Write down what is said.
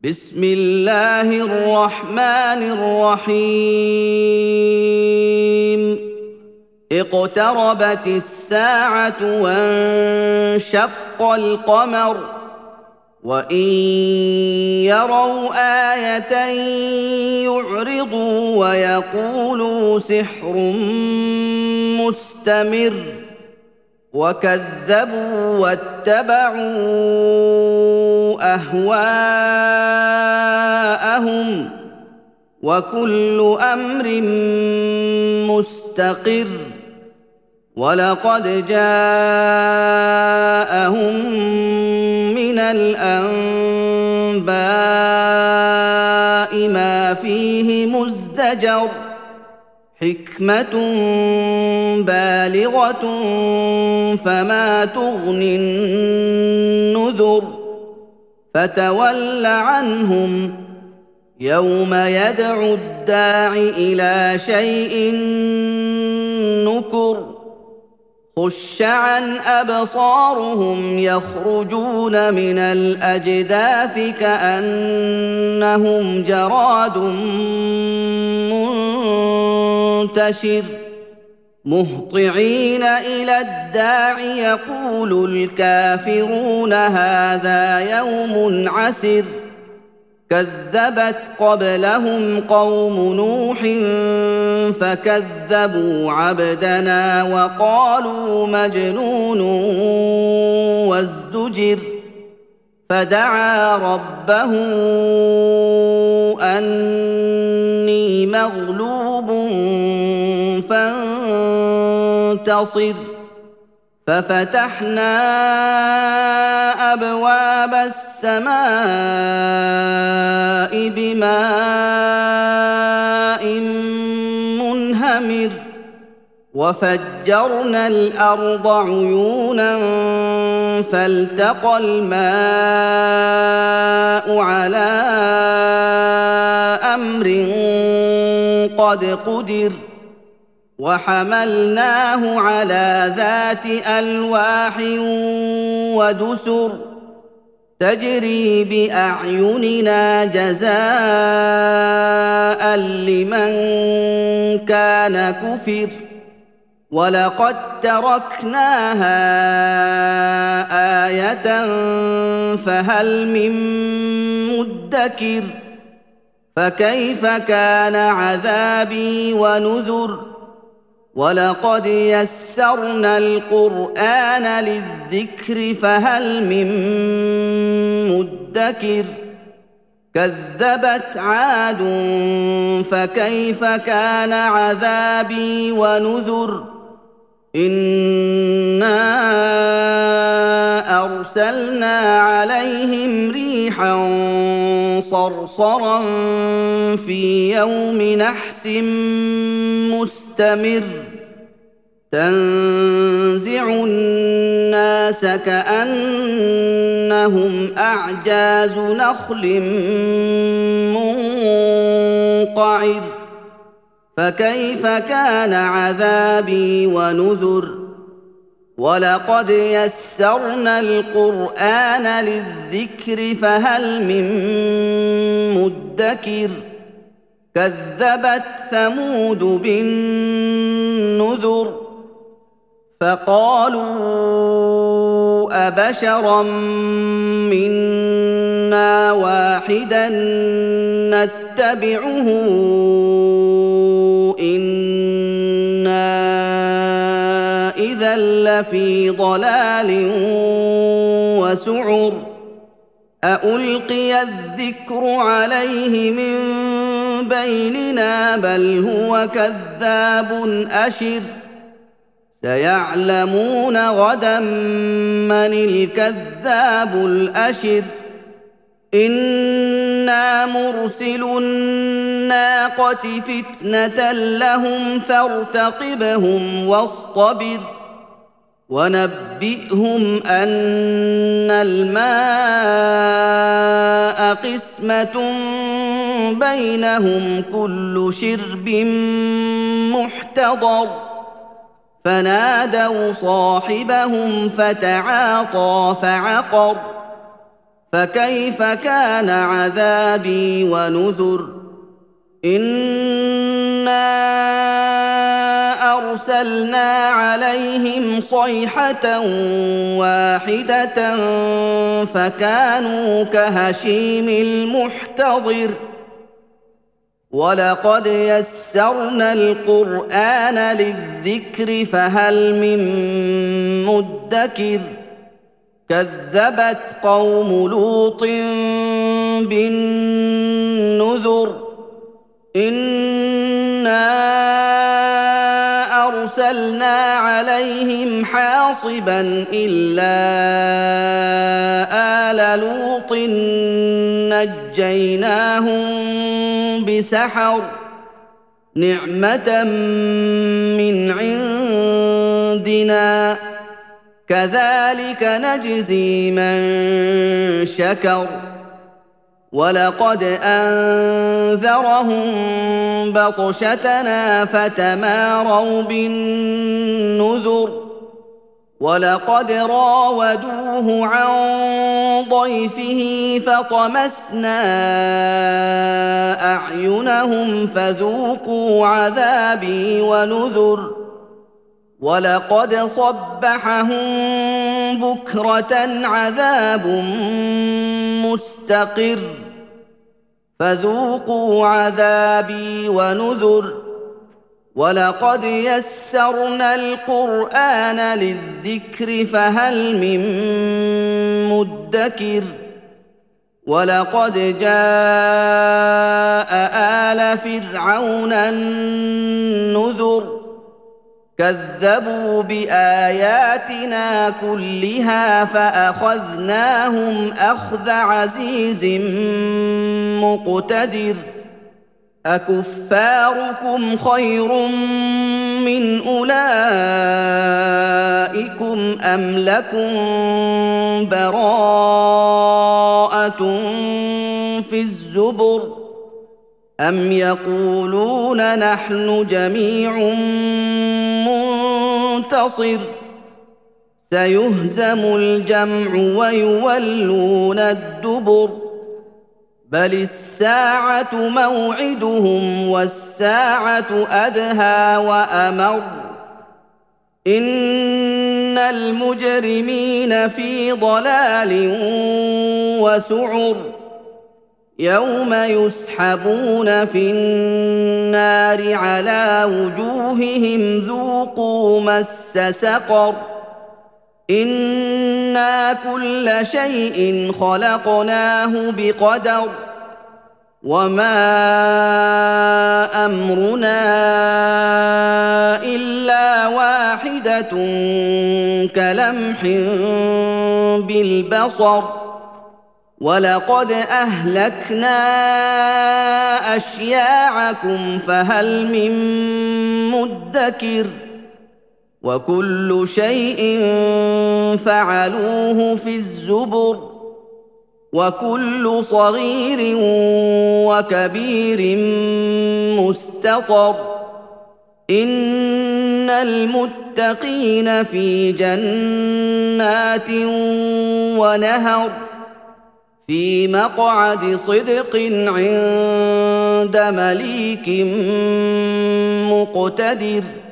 بسم الله الرحمن الرحيم اقتربت الساعة وانشق القمر وإن يروا آية يعرضوا ويقولوا سحر مستمر وكذبوا واتبعوا أهواءهم وكل أمر مستقر ولقد جاءهم من الأنباء ما فيه مزدجر حكمة بالغة فما تغني النذر فتول عنهم يوم يدعو الداع إلى شيء نكر خش عن أبصارهم يخرجون من الأجداث كأنهم جراد منتشر مهطعين إلى الداع يقول الكافرون هذا يوم عسر كذبت قبلهم قوم نوح فكذبوا عبدنا وقالوا مجنون وازدجر فدعا ربه أني مغلوب فانتصر ففتحنا أبواب السماء بماء منهمر وفجرنا الأرض عيونا فالتقى الماء على أمر قد قدر وحملناه على ذات ألواح ودسر تجري بأعيننا جزاء لمن كان كفر ولقد تركناها آية فهل من مدكر فكيف كان عذابي ونذر ولقد يسرنا القرآن للذكر فهل من مدكر كذبت عاد فكيف كان عذابي ونذر إنا أرسلنا عليهم ريحا صرصرا في يوم نحس مستمر تنزع الناس كأنهم أعجاز نخل منقعر فكيف كان عذابي ونذر ولقد يسرنا القرآن للذكر فهل من مدكر كذبت ثمود بالنذر فقالوا أبشرا منا واحدا نتبعه إنا إذا لفي ضلال وسعر أألقي الذكر عليه من بيننا بل هو كذاب أشر سيعلمون غدا من الكذاب الأشر إنا مرسل الناقة فتنة لهم فارتقبهم واصطبر ونبئهم أن الماء قسمة بينهم كل شرب محتضر فنادوا صاحبهم فتعاطى فعقر فكيف كان عذابي ونذر إنا أرسلنا عليهم صيحة واحدة فكانوا كهشيم المحتضر ولقد يسرنا القرآن للذكر فهل من مدكر كذبت قوم لوط بالنذر إنا أرسلنا عليهم حاصبا إلا آل لوط نجيناهم بسحر نعمة من عندنا كذلك نجزي من شكر ولقد أنذرهم بطشتنا فتماروا بالنذر ولقد راودوه عن ضيفه فطمسنا أعينهم فذوقوا عذابي ونذر ولقد صبحهم بكرة عذاب مستقر فذوقوا عذابي ونذر ولقد يسرنا القرآن للذكر فهل من مدكر ولقد جاء آل فرعون النذر كذبوا بآياتنا كلها فأخذناهم أخذ عزيز مقتدر أكفاركم خير من أولئكم أم لكم براءة في الزبر أم يقولون نحن جميع منتصر سيهزم الجمع ويولون الدبر بل الساعة موعدهم والساعة أدهى وأمر إن المجرمين في ضلال وسعر يوم يسحبون في النار على وجوههم ذوقوا مس سقر إنا كل شيء خلقناه بقدر وما أمرنا إلا واحدة كلمح بالبصر ولقد أهلكنا أشياعكم فهل من مدكر وكل شيء فعلوه في الزبر وكل صغير وكبير مستطر إن المتقين في جنات ونهر في مقعد صدق عند مليك مقتدر